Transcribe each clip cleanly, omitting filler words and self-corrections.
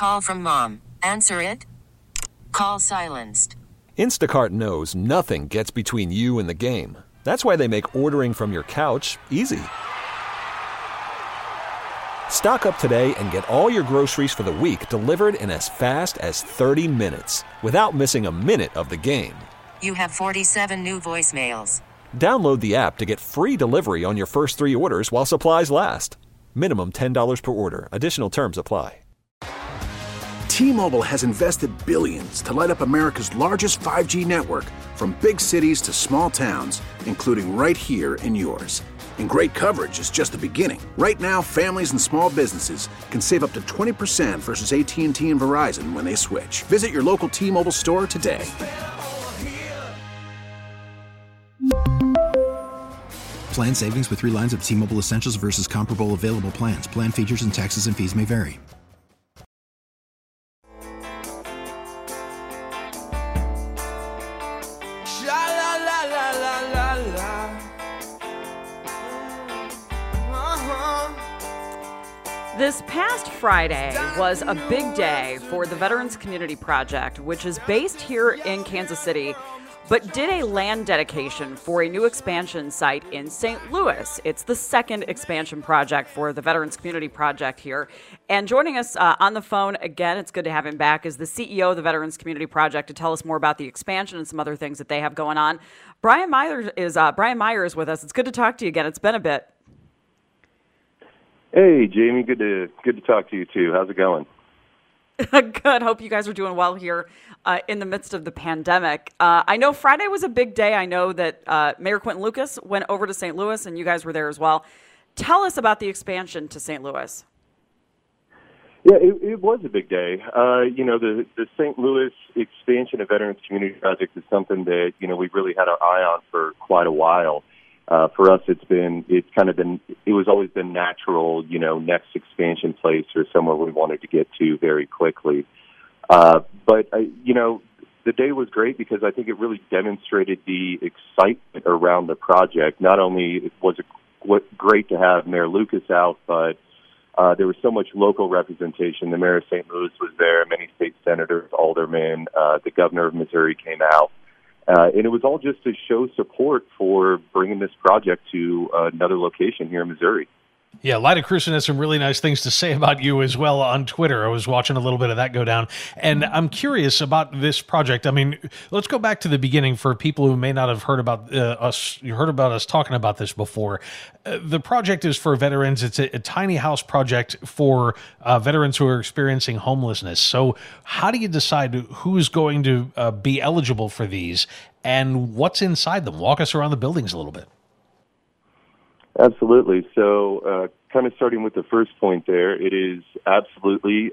Call from mom. Answer it. Call silenced. Instacart knows nothing gets between you and the game. That's why they make ordering from your couch easy. Stock up today and get all your groceries for the week delivered in as fast as 30 minutes without missing a minute of the game. You have 47 new voicemails. Download the app to get free delivery on your first 3 orders while supplies last. Minimum $10 per order. Additional terms apply. T-Mobile has invested billions to light up America's largest 5G network, from big cities to small towns, including right here in yours. And great coverage is just the beginning. Right now, families and small businesses can save up to 20% versus AT&T and Verizon when they switch. Visit your local T-Mobile store today. Plan savings with 3 lines of T-Mobile Essentials versus comparable available plans. Plan features and taxes and fees may vary. This past Friday was a big day for the Veterans Community Project, which is based here in Kansas City, but did a land dedication for a new expansion site in St. Louis. It's the second expansion project for the Veterans Community Project here. And joining us on the phone again, it's good to have him back, is the CEO of the Veterans Community Project to tell us more about the expansion and some other things that they have going on. Brian Meyer is with us. It's good to talk to you again. It's been a bit. Hey, Jamie. Good to talk to you too. How's it going? Good. Hope you guys are doing well here in the midst of the pandemic. I know Friday was a big day. I know that Mayor Quinton Lucas went over to St. Louis, and you guys were there as well. Tell us about the expansion to St. Louis. Yeah, it was a big day. The St. Louis expansion of Veterans Community Project is something that, we've really had our eye on for quite a while. For us, it was always the natural, next expansion place or somewhere we wanted to get to very quickly. But the day was great because I think it really demonstrated the excitement around the project. Not only was it great to have Mayor Lucas out, but there was so much local representation. The mayor of St. Louis was there, many state senators, aldermen, the governor of Missouri came out. And it was all just to show support for bringing this project to another location here in Missouri. Yeah, Lyda Krewson has some really nice things to say about you as well on Twitter. I was watching a little bit of that go down. And I'm curious about this project. I mean, let's go back to the beginning for people who may not have heard about us talking about this before. The project is for veterans. It's a tiny house project for veterans who are experiencing homelessness. So how do you decide who's going to be eligible for these and what's inside them? Walk us around the buildings a little bit. Absolutely. So kind of starting with the first point there, it is absolutely,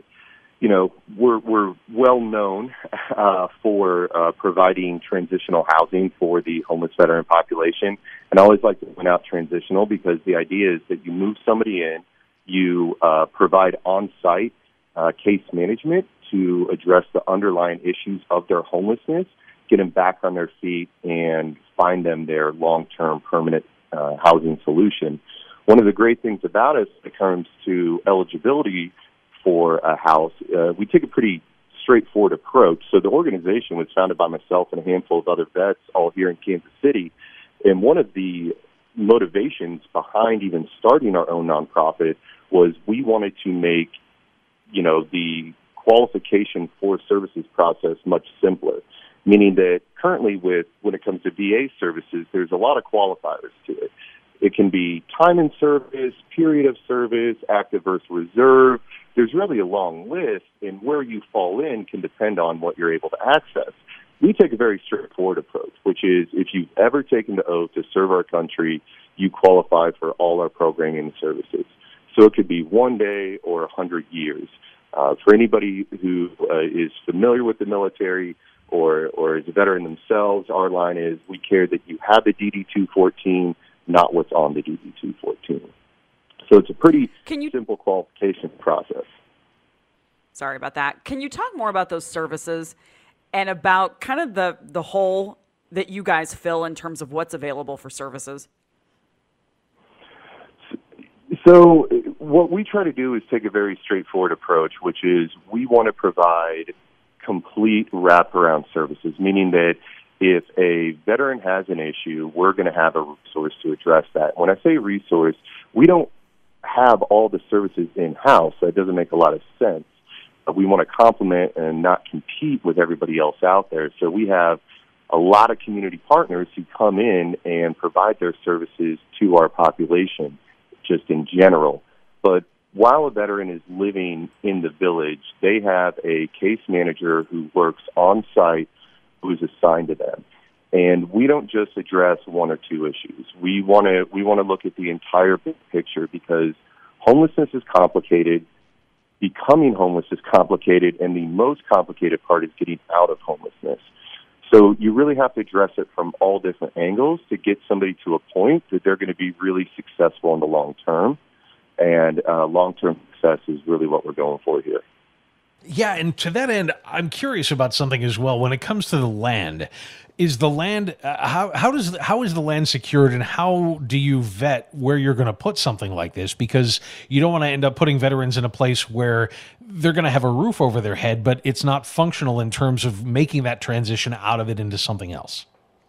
we're well known for providing transitional housing for the homeless veteran population. And I always like to point out transitional because the idea is that you move somebody in, you provide on-site case management to address the underlying issues of their homelessness, get them back on their feet, and find them their long-term permanent housing solution. One of the great things about us when it comes to eligibility for a house, we take a pretty straightforward approach. So the organization was founded by myself and a handful of other vets all here in Kansas City. And one of the motivations behind even starting our own nonprofit was we wanted to make, the qualification for services process much simpler. Meaning that currently when it comes to VA services, there's a lot of qualifiers to it. It can be time in service, period of service, active versus reserve. There's really a long list, and where you fall in can depend on what you're able to access. We take a very straightforward approach, which is if you've ever taken the oath to serve our country, you qualify for all our programming and services. So it could be 1 day or 100 years. For anybody who is familiar with the military, or is a veteran themselves, our line is we care that you have the DD-214, not what's on the DD-214. So it's a pretty simple qualification process. Sorry about that. Can you talk more about those services and about kind of the hole that you guys fill in terms of what's available for services? So what we try to do is take a very straightforward approach, which is we want to provide complete wraparound services, meaning that if a veteran has an issue, we're going to have a resource to address that. When I say resource, we don't have all the services in-house. That doesn't make a lot of sense. We want to complement and not compete with everybody else out there. So we have a lot of community partners who come in and provide their services to our population, just in general. But while a veteran is living in the village, they have a case manager who works on site who is assigned to them. And we don't just address one or two issues. We want to look at the entire big picture, because homelessness is complicated, becoming homeless is complicated, and the most complicated part is getting out of homelessness. So you really have to address it from all different angles to get somebody to a point that they're going to be really successful in the long term. And long-term success is really what we're going for here. Yeah, and to that end, I'm curious about something as well. When it comes to the land, is the land how is the land secured, and how do you vet where you're going to put something like this? Because you don't want to end up putting veterans in a place where they're going to have a roof over their head, but it's not functional in terms of making that transition out of it into something else.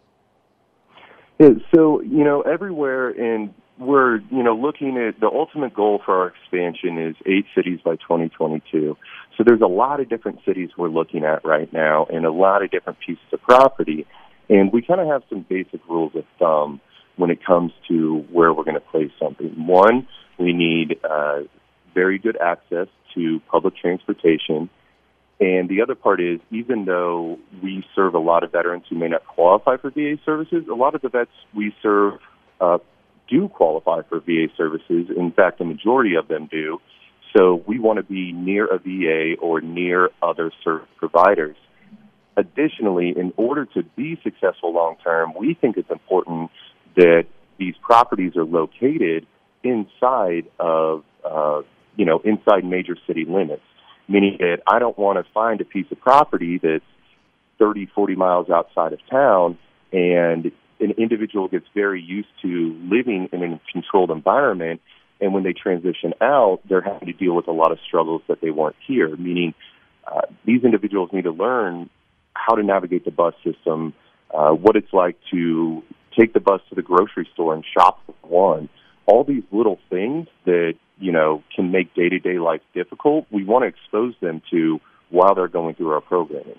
Yeah, so everywhere in. We're, looking at the ultimate goal for our expansion is 8 cities by 2022. So there's a lot of different cities we're looking at right now and a lot of different pieces of property. And we kind of have some basic rules of thumb when it comes to where we're going to place something. One, we need very good access to public transportation. And the other part is, even though we serve a lot of veterans who may not qualify for VA services, a lot of the vets we serve do qualify for VA services. In fact, the majority of them do. So we want to be near a VA or near other service providers. Additionally, in order to be successful long-term, we think it's important that these properties are located inside of, inside major city limits, meaning that I don't want to find a piece of property that's 30, 40 miles outside of town, and an individual gets very used to living in a controlled environment, and when they transition out, they're having to deal with a lot of struggles that they weren't here, meaning these individuals need to learn how to navigate the bus system, what it's like to take the bus to the grocery store and shop for one. All these little things that, can make day-to-day life difficult, we want to expose them to while they're going through our programming.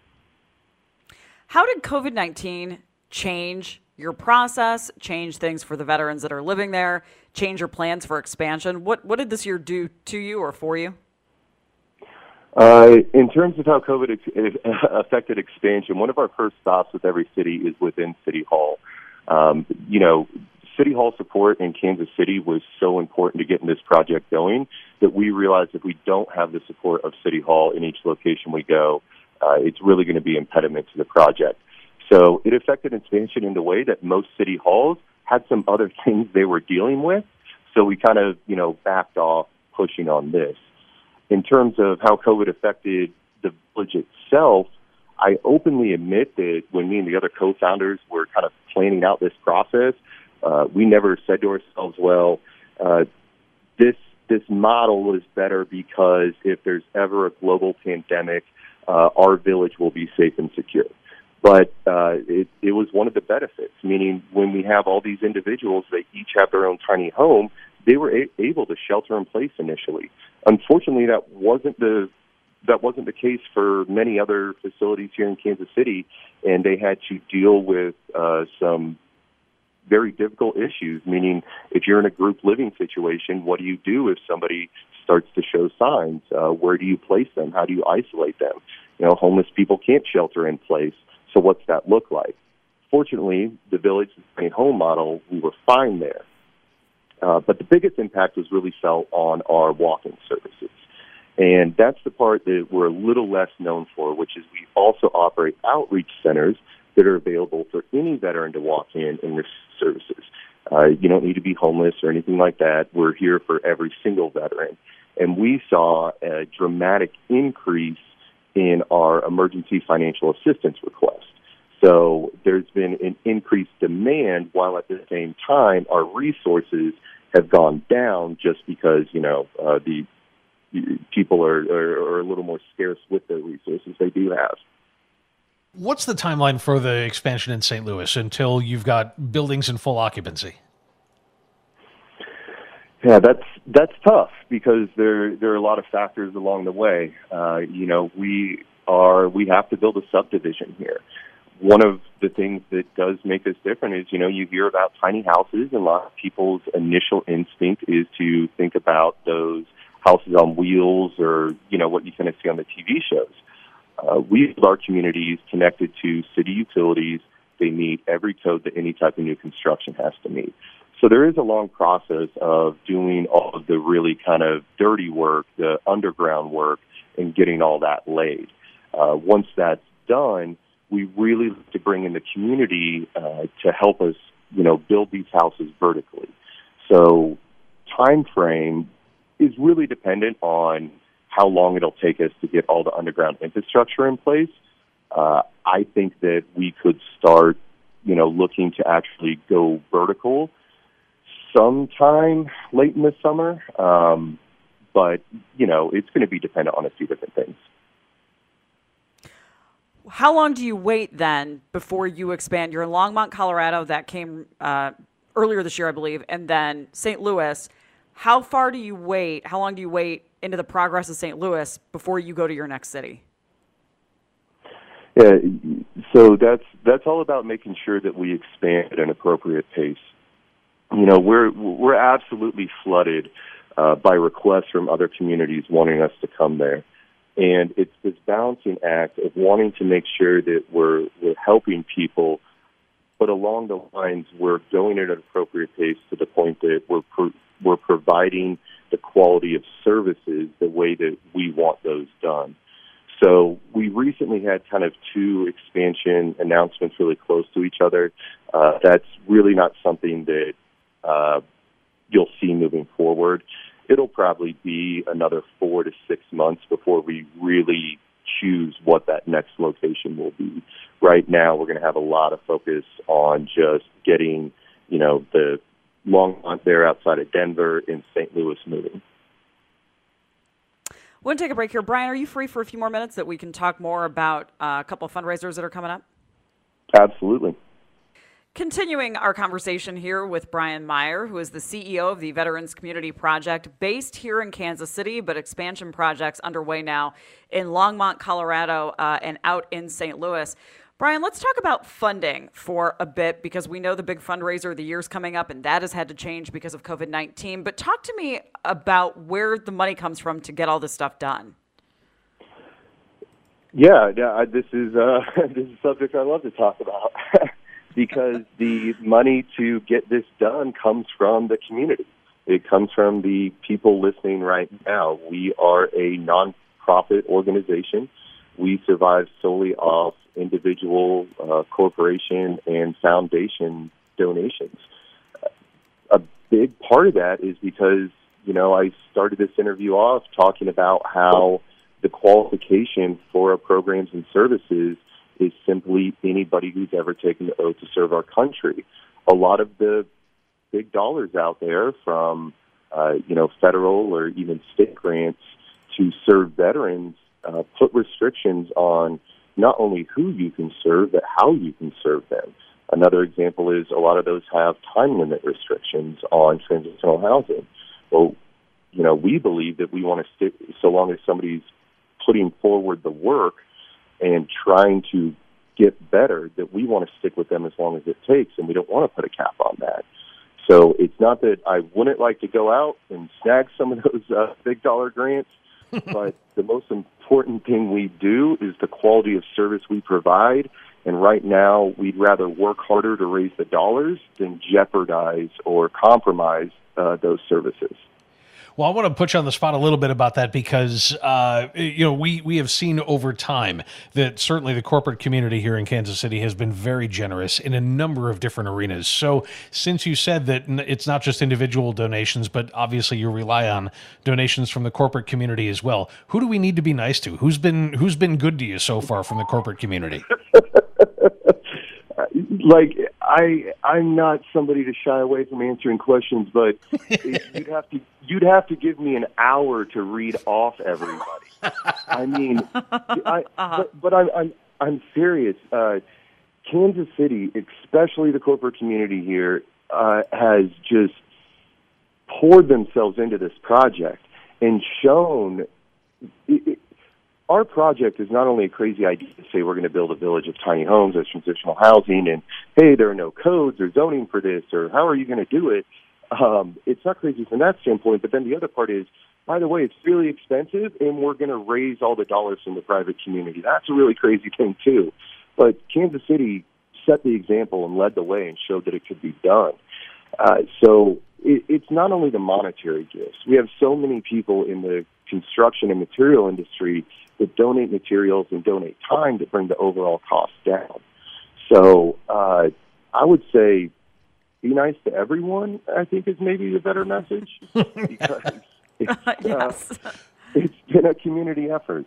How did COVID-19 change your process, change things for the veterans that are living there, change your plans for expansion? What did this year do to you or for you? In terms of how COVID affected expansion, one of our first stops with every city is within City Hall. City Hall support in Kansas City was so important to getting this project going that we realized if we don't have the support of City Hall in each location we go, it's really going to be an impediment to the project. So it affected expansion in the way that most city halls had some other things they were dealing with. So we kind of, backed off pushing on this. In terms of how COVID affected the village itself, I openly admit that when me and the other co-founders were kind of planning out this process, we never said to ourselves, well, this model is better because if there's ever a global pandemic, our village will be safe and secure. But it was one of the benefits, meaning when we have all these individuals, they each have their own tiny home, they were able to shelter in place initially. Unfortunately, that wasn't the case for many other facilities here in Kansas City, and they had to deal with some very difficult issues, meaning if you're in a group living situation, what do you do if somebody starts to show signs? Where do you place them? How do you isolate them? Homeless people can't shelter in place. So what's that look like? Fortunately, the village and home model, we were fine there. But the biggest impact was really felt on our walk-in services. And that's the part that we're a little less known for, which is we also operate outreach centers that are available for any veteran to walk in and receive services. You don't need to be homeless or anything like that. We're here for every single veteran. And we saw a dramatic increase in our emergency financial assistance request. So there's been an increased demand while at the same time our resources have gone down just because, the people are a little more scarce with the resources they do have. What's the timeline for the expansion in St. Louis until you've got buildings in full occupancy? Yeah, that's tough because there are a lot of factors along the way. We have to build a subdivision here. One of the things that does make us different is, you hear about tiny houses, and a lot of people's initial instinct is to think about those houses on wheels or, what you kind of see on the TV shows. We build our communities connected to city utilities. They meet every code that any type of new construction has to meet. So there is a long process of doing all of the really kind of dirty work, the underground work, and getting all that laid. Once that's done, we really look to bring in the community to help us, build these houses vertically. So time frame is really dependent on how long it'll take us to get all the underground infrastructure in place. I think that we could start, looking to actually go vertical sometime late in the summer. But, it's going to be dependent on a few different things. How long do you wait then before you expand? You're in Longmont, Colorado. That came earlier this year, I believe, and then St. Louis. How far do you wait? How long do you wait into the progress of St. Louis before you go to your next city? Yeah, so that's all about making sure that we expand at an appropriate pace. We're absolutely flooded by requests from other communities wanting us to come there. And it's this balancing act of wanting to make sure that we're helping people, but along the lines we're going at an appropriate pace to the point that we're providing the quality of services the way that we want those done. So we recently had kind of two expansion announcements really close to each other. That's really not something that you'll see moving forward. It'll probably be another 4 to 6 months before we really choose what that next location will be. Right now, we're going to have a lot of focus on just getting, the Longmont there outside of Denver and St. Louis moving. We're going to take a break here. Brian, are you free for a few more minutes that we can talk more about a couple of fundraisers that are coming up? Absolutely. Continuing our conversation here with Brian Meyer, who is the CEO of the Veterans Community Project, based here in Kansas City, but expansion projects underway now in Longmont, Colorado, and out in St. Louis. Brian, let's talk about funding for a bit, because we know the big fundraiser of the year's coming up, and that has had to change because of COVID-19. But talk to me about where the money comes from to get all this stuff done. Yeah, this is a subject I love to talk about. Because the money to get this done comes from the community. It comes from the people listening right now. We are a nonprofit organization. We survive solely off individual, corporation, and foundation donations. A big part of that is because, I started this interview off talking about how the qualification for our programs and services is simply anybody who's ever taken the oath to serve our country. A lot of the big dollars out there from, federal or even state grants to serve veterans put restrictions on not only who you can serve, but how you can serve them. Another example is a lot of those have time limit restrictions on transitional housing. Well, we believe that we want to stick, so long as somebody's putting forward the work and trying to get better, that we want to stick with them as long as it takes, and we don't want to put a cap on that. So it's not that I wouldn't like to go out and snag some of those big dollar grants, but the most important thing we do is the quality of service we provide, and right now we'd rather work harder to raise the dollars than jeopardize or compromise those services. Well, I want to put you on the spot a little bit about that because, we have seen over time that certainly the corporate community here in Kansas City has been very generous in a number of different arenas. So since you said that it's not just individual donations, but obviously you rely on donations from the corporate community as well, who do we need to be nice to? Who's been good to you so far from the corporate community? I'm not somebody to shy away from answering questions, but you'd have to give me an hour to read off everybody. I mean, I'm serious. Kansas City, especially the corporate community here, has just poured themselves into this project and shown our project is not only a crazy idea to say we're going to build a village of tiny homes as transitional housing and, hey, there are no codes or zoning for this, or how are you going to do it? It's not crazy from that standpoint, but then the other part is, by the way, it's really expensive, and we're going to raise all the dollars from the private community. That's a really crazy thing, too. But Kansas City set the example and led the way and showed that it could be done. So it's not only the monetary gifts. We have so many people in the construction and material industry that donate materials and donate time to bring the overall cost down. So I would say be nice to everyone, I think, is maybe a better message. Because it's been a community effort.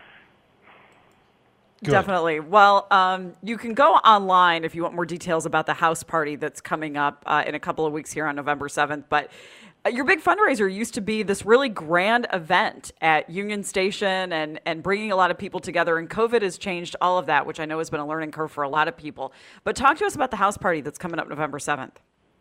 Good. Definitely. Well, you can go online if you want more details about the house party that's coming up in a couple of weeks here on November 7th. But your big fundraiser used to be this really grand event at Union Station and bringing a lot of people together. And COVID has changed all of that, which I know has been a learning curve for a lot of people. But talk to us about the house party that's coming up November 7th.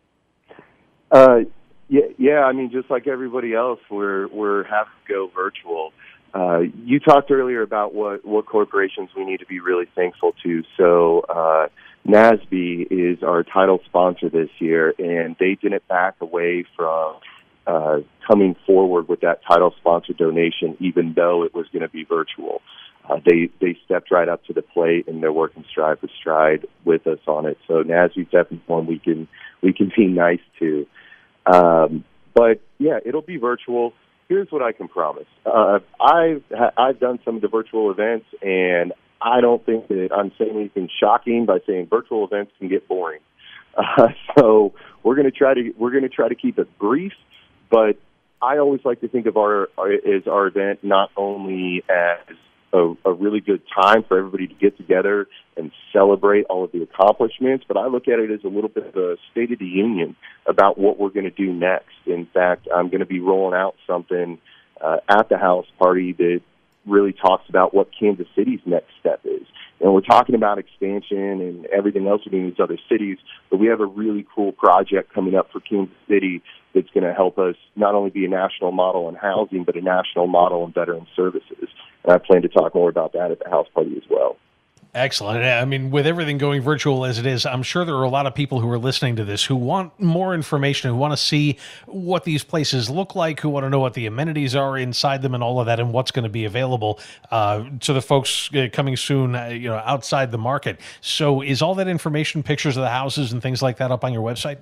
Yeah. I mean, just like everybody else, we're having to go virtual. You talked earlier about what corporations we need to be really thankful to. So NASB is our title sponsor this year, and they didn't back away from coming forward with that title sponsor donation, even though it was going to be virtual. They stepped right up to the plate, and they're working stride for stride with us on it. So NASB's definitely one we can be nice to. But yeah, it'll be virtual. Here's what I can promise. I've done some of the virtual events, and I don't think that I'm saying anything shocking by saying virtual events can get boring. So we're going to try to keep it brief, but I always like to think of our event not only as a really good time for everybody to get together and celebrate all of the accomplishments, but I look at it as a little bit of a state of the union about what we're going to do next. In fact, I'm going to be rolling out something at the house party that really talks about what Kansas City's next step is. And we're talking about expansion and everything else we're doing in these other cities, but we have a really cool project coming up for Kansas City that's going to help us not only be a national model in housing, but a national model in veteran services. And I plan to talk more about that at the house party as well. Excellent. I mean, with everything going virtual as it is, I'm sure there are a lot of people who are listening to this who want more information, who want to see what these places look like, who want to know what the amenities are inside them and all of that, and what's going to be available to the folks coming soon, outside the market. So is all that information, pictures of the houses and things like that, up on your website?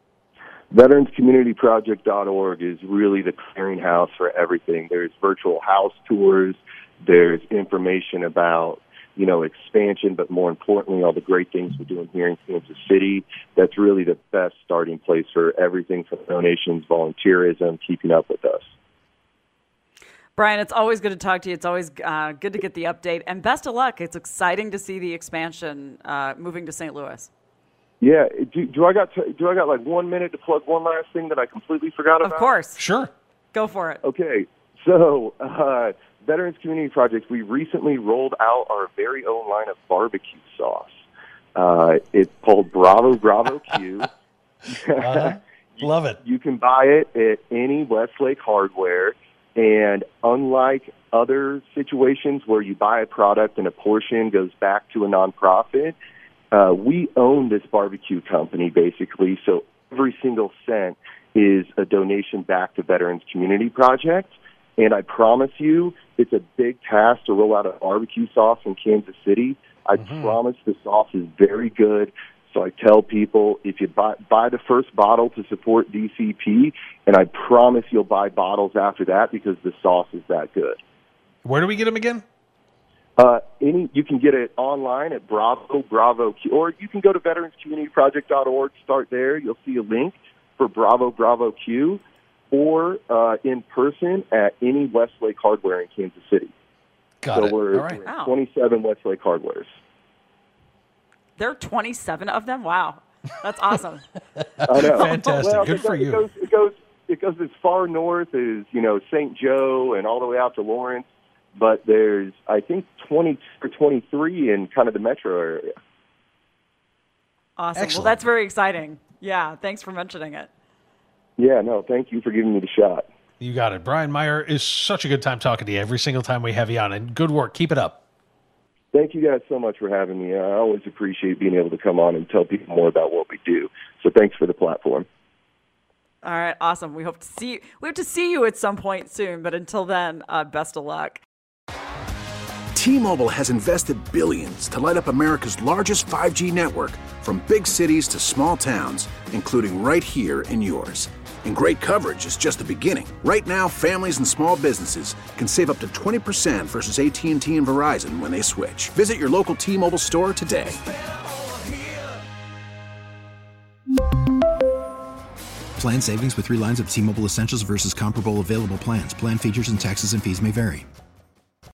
VeteransCommunityProject.org is really the clearinghouse for everything. There's virtual house tours. There's information about expansion, but more importantly, all the great things we're doing here in Kansas City. That's really the best starting place for everything from donations, volunteerism, keeping up with us. Brian, it's always good to talk to you. It's always good to get the update, and best of luck. It's exciting to see the expansion moving to St. Louis. Yeah. Do I got like 1 minute to plug one last thing that I completely forgot about? Of course. Sure. Go for it. Okay. So, Veterans Community Project, we recently rolled out our very own line of barbecue sauce. It's called Bravo Q. Love it. You can buy it at any Westlake Hardware, and unlike other situations where you buy a product and a portion goes back to a nonprofit, we own this barbecue company, basically, so every single cent is a donation back to Veterans Community Project. And I promise you, it's a big task to roll out a barbecue sauce in Kansas City. I promise the sauce is very good. So I tell people, if you buy the first bottle to support DCP, and I promise you'll buy bottles after that because the sauce is that good. Where do we get them again? You can get it online at Bravo Q, or you can go to VeteransCommunityProject.org, start there. You'll see a link for Bravo Q, or in person at any Westlake Hardware in Kansas City. Got it. We're all right. 27 Westlake Hardwares. There are 27 of them? Wow. That's awesome. I know. Fantastic. Well, Good for you. It goes as far north as, St. Joe and all the way out to Lawrence. But there's, I think, 22 or 23 in kind of the metro area. Awesome. Excellent. Well, that's very exciting. Yeah, thanks for mentioning it. Yeah, no, thank you for giving me the shot. You got it. Brian Meyer, is such a good time talking to you every single time we have you on. And good work. Keep it up. Thank you guys so much for having me. I always appreciate being able to come on and tell people more about what we do. So thanks for the platform. All right, awesome. We hope to see you at some point soon, but until then, best of luck. T-Mobile has invested billions to light up America's largest 5G network, from big cities to small towns, including right here in yours. And great coverage is just the beginning. Right now, families and small businesses can save up to 20% versus AT&T and Verizon when they switch. Visit your local T-Mobile store today. Plan savings with 3 lines of T-Mobile Essentials versus comparable available plans. Plan features and taxes and fees may vary.